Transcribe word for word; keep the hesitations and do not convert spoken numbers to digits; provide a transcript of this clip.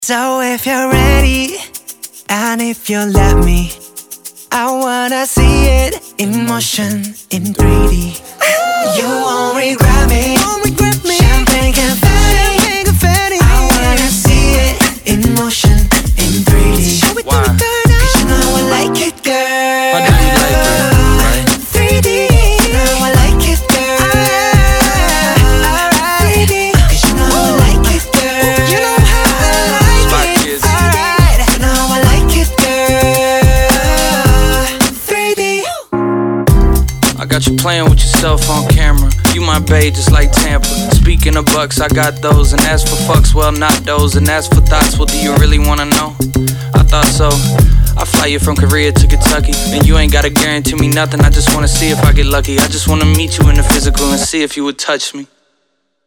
So if you're ready, and if you let me, I wanna see it in motion, in three D. You won't regret me, champagne confetti. I wanna see it in motion, in three D. Why? Cause you know I like it, girl. I know you like it, right? three D, you know I like it, girl. Alright, three D, cause you know I like it, girl. You know how I like Spot it. Kids. Alright, you know I like it, girl. three D. I got you playing with yourself on camera. You my bae just like Tampa. Speaking of bucks, I got those. And as for fucks, well, not those. And as for thoughts, well, do you really wanna know? I thought so. I fly you from Korea to Kentucky, and you ain't gotta guarantee me nothing. I just wanna see if I get lucky. I just wanna meet you in the physical and see if you would touch me.